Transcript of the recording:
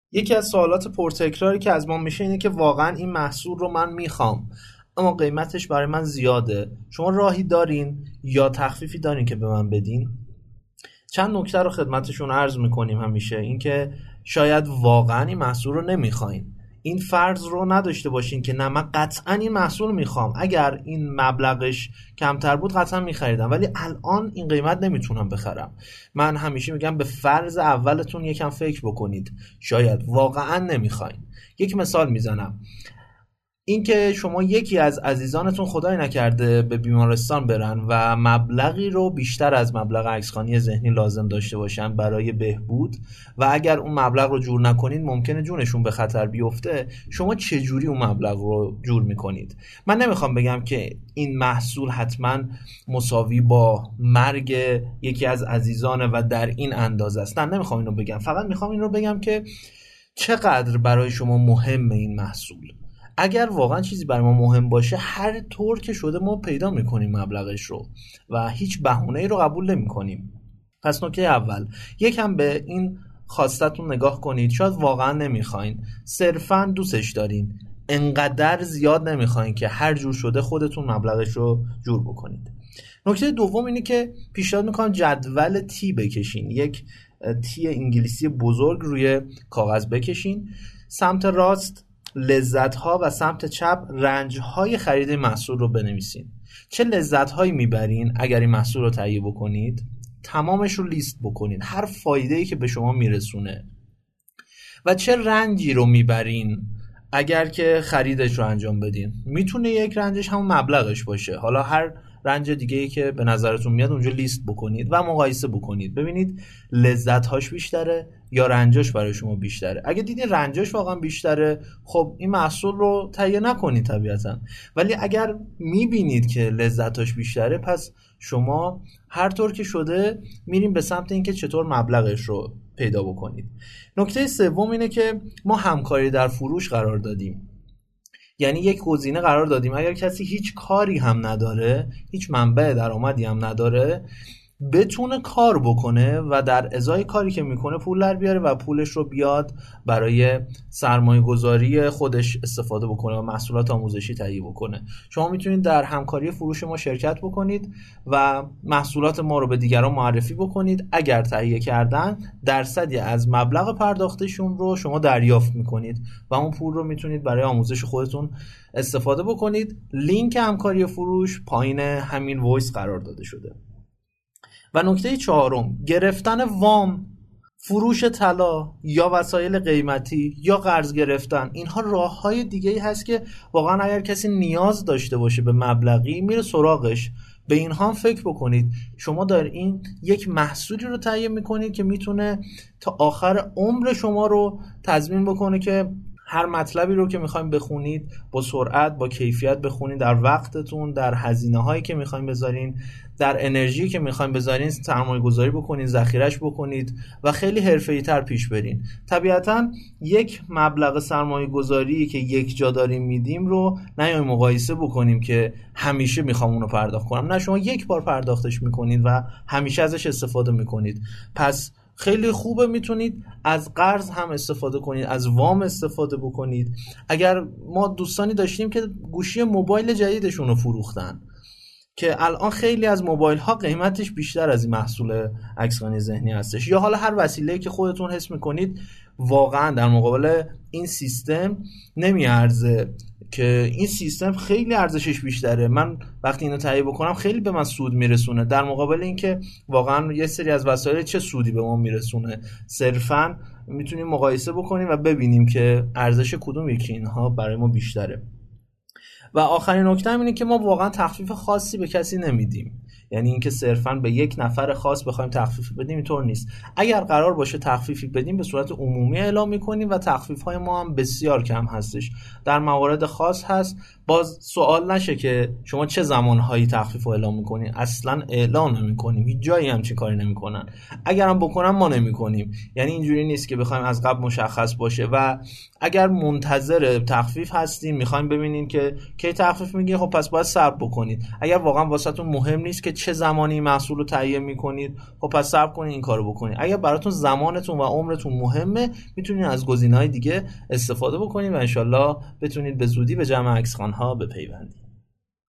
یکی از سوالات پرتکراری که از ما میشه اینه که واقعا این محصول رو من میخوام اما قیمتش برای من زیاده. شما راهی دارین یا تخفیفی دارین که به من بدین؟ چند نکته رو خدمتشون عرض میکنیم. همیشه اینکه شاید واقعا این محصول رو نمیخواین، این فرض رو نداشته باشین که نه من قطعا این محصول میخوام، اگر این مبلغش کمتر بود قطعا میخریدم ولی الان این قیمت نمیتونم بخرم. من همیشه میگم به فرض اولتون یکم فکر بکنید، شاید واقعا نمیخواین. یک مثال میزنم، اینکه شما یکی از عزیزانتون خدای نکرده به بیمارستان برن و مبلغی رو بیشتر از مبلغ عکسخوانی ذهنی لازم داشته باشن برای بهبود و اگر اون مبلغ رو جور نکنید ممکنه جونشون به خطر بیفته. شما چجوری اون مبلغ رو جور میکنید؟ من نمیخوام بگم که این محصول حتما مساوی با مرگ یکی از عزیزانه و در این اندازه است، نه نمیخوام اینو بگم، فقط میخوام این رو بگم که چقدر برای شما مهمه این محصول. اگر واقعا چیزی برای ما مهم باشه هر طور که شده ما پیدا میکنیم مبلغش رو و هیچ بهونه‌ای رو قبول نمیکنیم. پس نکته اول، یکم به این خواستتون نگاه کنید. شاید واقعا نمیخواین، صرفا دوستش دارین، انقدر زیاد نمیخواین که هر جور شده خودتون مبلغش رو جور بکنید. نکته دوم اینه که پیشنهاد میکنم جدول تی بکشین، یک تی انگلیسی بزرگ روی کاغذ بکشین. سمت راست لذت‌ها و سمت چپ رنج‌های خرید محصول رو بنویسین. چه لذت‌هایی میبرین اگر این محصول رو تهیه بکنید؟ تمامش رو لیست بکنید، هر فایده‌ای که به شما میرسونه. و چه رنجی رو میبرین اگر که خریدش رو انجام بدین؟ میتونه یک رنجش همون مبلغش باشه، حالا هر رنج دیگه‌ای که به نظرتون میاد اونجا لیست بکنید و مقایسه بکنید، ببینید لذت‌هاش بیشتره یا رنجاش برای شما بیشتره. اگه دیدین رنجاش واقعا بیشتره خب این محصول رو تهیه نکنید طبیعتا، ولی اگر میبینید که لذت‌هاش بیشتره پس شما هر طور که شده میریم به سمت اینکه چطور مبلغش رو پیدا بکنید. نکته سوم اینه که ما همکاری در فروش قرار دادیم، یعنی یک گزینه قرار دادیم اگر کسی هیچ کاری هم نداره، هیچ منبع درآمدی هم نداره، بتونه کار بکنه و در ازای کاری که میکنه پول در بیاره و پولش رو بیاد برای سرمایه گذاری خودش استفاده بکنه و محصولات آموزشی تهیه بکنه. شما میتونید در همکاری فروش ما شرکت بکنید و محصولات ما رو به دیگران معرفی بکنید. اگر تهیه کردن درصدی از مبلغ پرداختشون رو شما دریافت میکنید و اون پول رو میتونید برای آموزش خودتون استفاده بکنید. لینک همکاری فروش پایین همین وایس قرار داده شده. و نکته چهارم، گرفتن وام، فروش طلا یا وسایل قیمتی یا قرض گرفتن. اینها راه‌های دیگه‌ای هست که واقعا اگر کسی نیاز داشته باشه به مبلغی میره سراغش. به اینها هم فکر بکنید. شما دارین یک محصولی رو تهیه میکنید که میتونه تا آخر عمر شما رو تضمین بکنه که هر مطلبی رو که میخوایم بخونید با سرعت، با کیفیت بخونید، در وقتتون، در هزینه هایی که میخوایم بذارین، در انرژی که میخوایم بذارین سرمایه گذاری بکنید، ذخیره‌اش بکنید و خیلی حرفه‌ای تر پیش برین. طبیعتاً یک مبلغ سرمایه گذاری که یک جا داریم میدیم رو نیایم مقایسه بکنیم که همیشه میخوام اونو پرداخت کنم. نه، شما یک بار پرداختش میکنید و همیشه ازش استفاده میکنید. پس خیلی خوبه میتونید از قرض هم استفاده کنید، از وام استفاده بکنید. اگر ما دوستانی داشتیم که گوشی موبایل جدیدشون رو فروختن که الان خیلی از موبایل ها قیمتش بیشتر از این محصول عکسخوانی ذهنی هستش، یا حالا هر وسیله‌ای که خودتون حس میکنید واقعا در مقابل این سیستم نمیارزه، که این سیستم خیلی ارزشش بیشتره، من وقتی اینو تهیه بکنم خیلی به من سود میرسونه، در مقابل اینکه واقعا یه سری از وسایل چه سودی به ما میرسونه. صرفا میتونیم مقایسه بکنیم و ببینیم که ارزش کدوم یکی اینها برای ما بیشتره. و آخرین نکته اینه که ما واقعا تخفیف خاصی به کسی نمیدیم، یعنی اینکه صرفاً به یک نفر خاص بخوایم تخفیف بدیم اینطور نیست. اگر قرار باشه تخفیفی بدیم به صورت عمومی اعلام می‌کنیم و تخفیف‌های ما هم بسیار کم هستش. در موارد خاص هست باز سوال نشه که شما چه زمانهایی تخفیف رو اعلام می‌کنین، اصلاً اعلام نمی‌کنیم، هیچ جایی هم چه کاری نمی‌کنن. اگر هم بکنن ما نمی‌کنیم، یعنی اینجوری نیست که بخوایم از قبل مشخص باشه. و اگر منتظر تخفیف هستین می‌خوایم ببینین که کی تخفیف میگه، خب پس باید صبر بکنید. اگر واقعا واسهتون مهم نیست که چه زمانی محصول رو تهیه میکنید، خب پس صبر کنید این کارو بکنید. اگر براتون زمانتون و عمرتون مهمه میتونید از گزینه‌های دیگه استفاده بکنید و انشالله بتونید به زودی به جمع عکسخوان‌ها بپیوندید.